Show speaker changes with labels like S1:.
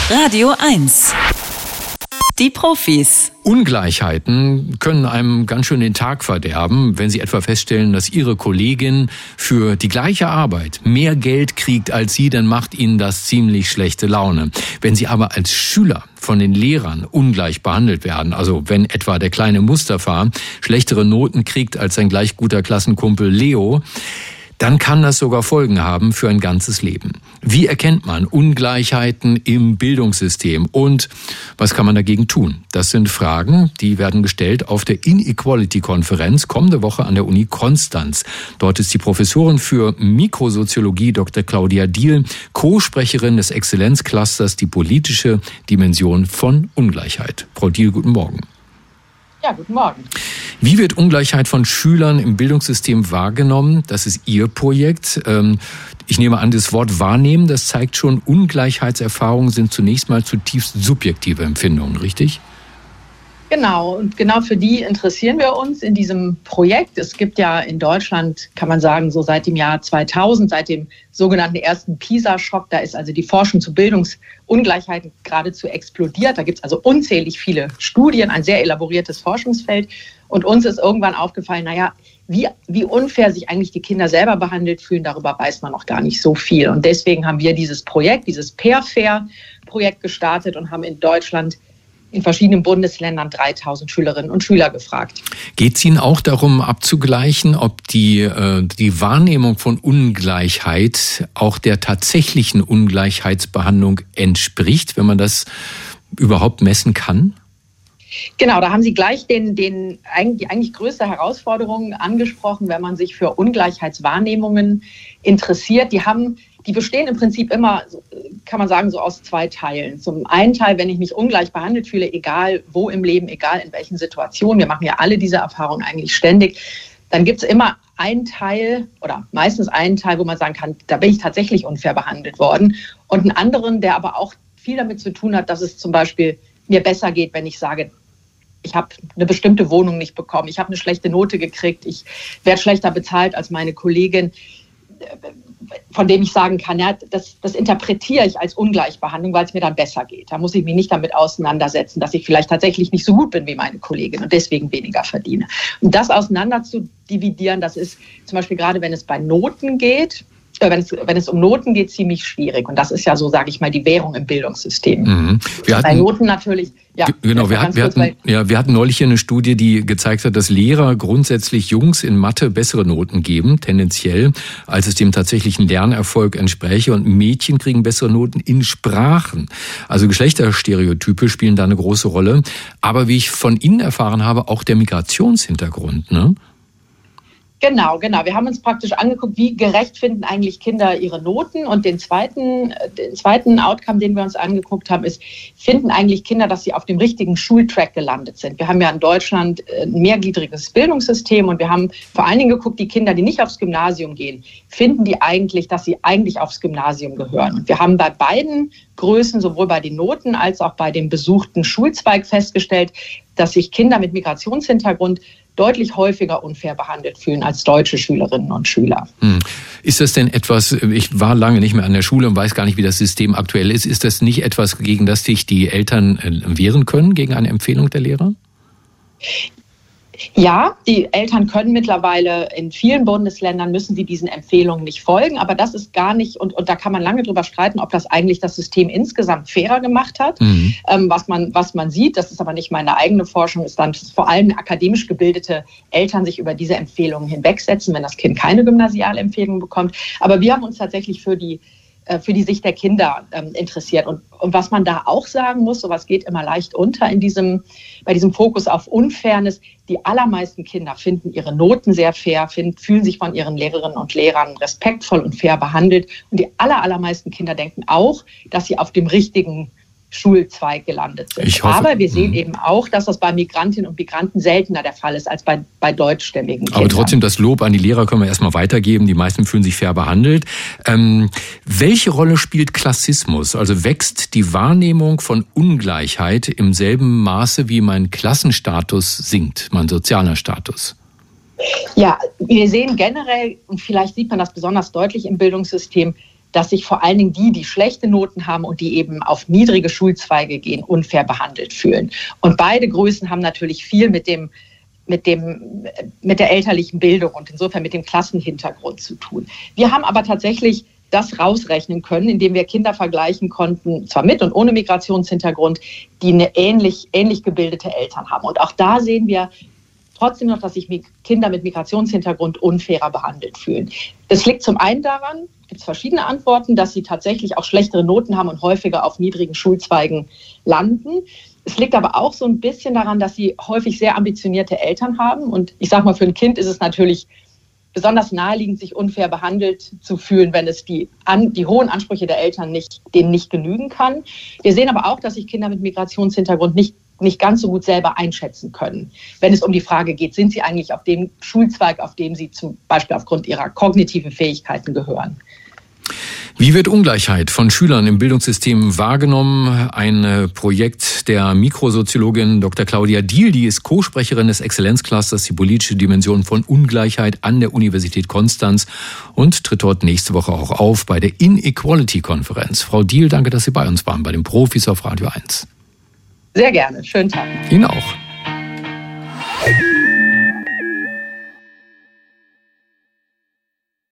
S1: Radio 1. Die Profis.
S2: Ungleichheiten können einem ganz schön den Tag verderben, wenn Sie etwa feststellen, dass Ihre Kollegin für die gleiche Arbeit mehr Geld kriegt als Sie, dann macht Ihnen das ziemlich schlechte Laune. Wenn Sie aber als Schüler von den Lehrern ungleich behandelt werden, also wenn etwa der kleine Mustafa schlechtere Noten kriegt als sein gleich guter Klassenkumpel Leo, dann kann das sogar Folgen haben für ein ganzes Leben. Wie erkennt man Ungleichheiten im Bildungssystem und was kann man dagegen tun? Das sind Fragen, die werden gestellt auf der Inequality-Konferenz kommende Woche an der Uni Konstanz. Dort ist die Professorin für Mikrosoziologie Dr. Claudia Diehl, Co-Sprecherin des Exzellenzclusters Die politische Dimension von Ungleichheit. Frau Diehl, guten Morgen.
S3: Ja, guten Morgen.
S2: Wie wird Ungleichheit von Schülern im Bildungssystem wahrgenommen? Das ist Ihr Projekt. Ich nehme an, das Wort wahrnehmen, das zeigt schon, Ungleichheitserfahrungen sind zunächst mal zutiefst subjektive Empfindungen, richtig?
S3: Genau, und genau für die interessieren wir uns in diesem Projekt. Es gibt ja in Deutschland, kann man sagen, so seit dem Jahr 2000, seit dem sogenannten ersten PISA-Schock, da ist also die Forschung zu Bildungsungleichheiten geradezu explodiert. Da gibt es also unzählig viele Studien, ein sehr elaboriertes Forschungsfeld. Und uns ist irgendwann aufgefallen, wie unfair sich eigentlich die Kinder selber behandelt fühlen, darüber weiß man noch gar nicht so viel. Und deswegen haben wir dieses Projekt, dieses Pair-Fair-Projekt gestartet und haben in Deutschland in verschiedenen Bundesländern 3000 Schülerinnen und Schüler gefragt.
S2: Geht es Ihnen auch darum abzugleichen, ob die Wahrnehmung von Ungleichheit auch der tatsächlichen Ungleichheitsbehandlung entspricht, wenn man das überhaupt messen kann?
S3: Genau, da haben Sie gleich die eigentlich größte Herausforderung angesprochen, wenn man sich für Ungleichheitswahrnehmungen interessiert. Die bestehen im Prinzip immer, kann man sagen, so aus zwei Teilen. Zum einen Teil, wenn ich mich ungleich behandelt fühle, egal wo im Leben, egal in welchen Situationen, wir machen ja alle diese Erfahrungen eigentlich ständig, dann gibt es immer einen Teil oder meistens einen Teil, wo man sagen kann, da bin ich tatsächlich unfair behandelt worden. Und einen anderen, der aber auch viel damit zu tun hat, dass es zum Beispiel mir besser geht, wenn ich sage, ich habe eine bestimmte Wohnung nicht bekommen, ich habe eine schlechte Note gekriegt, ich werde schlechter bezahlt als meine Kollegin, von dem ich sagen kann, ja, das interpretiere ich als Ungleichbehandlung, weil es mir dann besser geht. Da muss ich mich nicht damit auseinandersetzen, dass ich vielleicht tatsächlich nicht so gut bin wie meine Kollegin und deswegen weniger verdiene. Und das auseinander zu dividieren, das ist zum Beispiel gerade, wenn es bei Noten geht, wenn es um Noten geht, ziemlich schwierig. Und das ist ja so, sage ich mal, die Währung im Bildungssystem.
S2: Mhm.
S3: Bei Noten natürlich. Ja,
S2: genau, wir hatten neulich hier eine Studie, die gezeigt hat, dass Lehrer grundsätzlich Jungs in Mathe bessere Noten geben, tendenziell, als es dem tatsächlichen Lernerfolg entspräche. Und Mädchen kriegen bessere Noten in Sprachen. Also Geschlechterstereotype spielen da eine große Rolle. Aber wie ich von Ihnen erfahren habe, auch der Migrationshintergrund, ne?
S3: Genau. Wir haben uns praktisch angeguckt, wie gerecht finden eigentlich Kinder ihre Noten. Und den zweiten Outcome, den wir uns angeguckt haben, ist, finden eigentlich Kinder, dass sie auf dem richtigen Schultrack gelandet sind. Wir haben ja in Deutschland ein mehrgliedriges Bildungssystem und wir haben vor allen Dingen geguckt, die Kinder, die nicht aufs Gymnasium gehen, finden die eigentlich, dass sie eigentlich aufs Gymnasium gehören. Und wir haben bei beiden Größen, sowohl bei den Noten als auch bei dem besuchten Schulzweig festgestellt, dass sich Kinder mit Migrationshintergrund deutlich häufiger unfair behandelt fühlen als deutsche Schülerinnen und Schüler.
S2: Ist das denn etwas, ich war lange nicht mehr an der Schule und weiß gar nicht, wie das System aktuell ist das nicht etwas, gegen das sich die Eltern wehren können, gegen eine Empfehlung der Lehrer? Ja, die Eltern können mittlerweile in vielen Bundesländern, müssen sie diesen Empfehlungen nicht folgen, aber das ist gar nicht, und da kann man lange drüber streiten, ob das eigentlich das System insgesamt fairer gemacht hat. Was man sieht, das ist aber nicht meine eigene Forschung, ist dann vor allem akademisch gebildete Eltern sich über diese Empfehlungen hinwegsetzen, wenn das Kind keine Gymnasialempfehlung bekommt. Aber wir haben uns tatsächlich für die Sicht der Kinder interessiert. Und was man da auch sagen muss, sowas geht immer leicht unter bei diesem Fokus auf Unfairness, die allermeisten Kinder finden ihre Noten sehr fair, fühlen sich von ihren Lehrerinnen und Lehrern respektvoll und fair behandelt. Und die allermeisten Kinder denken auch, dass sie auf dem richtigen Schulzweig gelandet sind. Aber wir sehen eben auch, dass das bei Migrantinnen und Migranten seltener der Fall ist als bei deutschstämmigen Kindern. Aber trotzdem, das Lob an die Lehrer können wir erstmal weitergeben. Die meisten fühlen sich fair behandelt. Welche Rolle spielt Klassismus? Also wächst die Wahrnehmung von Ungleichheit im selben Maße, wie mein Klassenstatus sinkt, mein sozialer Status?
S3: Ja, wir sehen generell, und vielleicht sieht man das besonders deutlich im Bildungssystem,
S2: dass sich vor allen Dingen die schlechte Noten haben und die eben auf niedrige Schulzweige gehen, unfair behandelt fühlen. Und beide Größen haben natürlich viel mit der elterlichen Bildung und insofern mit dem Klassenhintergrund zu tun. Wir haben aber tatsächlich das rausrechnen können, indem wir Kinder vergleichen konnten, zwar mit und ohne Migrationshintergrund, die eine ähnlich gebildete Eltern haben. Und auch da sehen wir trotzdem noch, dass sich Kinder mit Migrationshintergrund unfairer behandelt fühlen. Das liegt zum einen daran, gibt es verschiedene Antworten, dass sie tatsächlich auch schlechtere Noten haben und häufiger auf niedrigen Schulzweigen landen. Es liegt aber auch so ein bisschen daran, dass sie häufig sehr ambitionierte Eltern haben. Und ich sage mal, für ein Kind ist es natürlich besonders naheliegend, sich unfair behandelt zu fühlen, wenn es die hohen Ansprüche der Eltern denen nicht genügen kann. Wir sehen aber auch, dass sich Kinder mit Migrationshintergrund nicht ganz so gut selber einschätzen können, wenn es um die Frage geht, sind sie eigentlich auf dem Schulzweig, auf dem sie zum Beispiel aufgrund ihrer kognitiven Fähigkeiten gehören.
S4: Wie wird Ungleichheit von Schülern im Bildungssystem wahrgenommen? Ein Projekt der Mikrosoziologin Dr. Claudia Diehl, die ist Co-Sprecherin des Exzellenzclusters, die politische Dimension von Ungleichheit an der Universität Konstanz und tritt dort nächste Woche auch auf bei der Inequality-Konferenz. Frau Diehl, danke, dass Sie bei uns waren, bei den Profis auf Radio 1.
S2: Sehr gerne. Schönen Tag.
S4: Ihnen auch.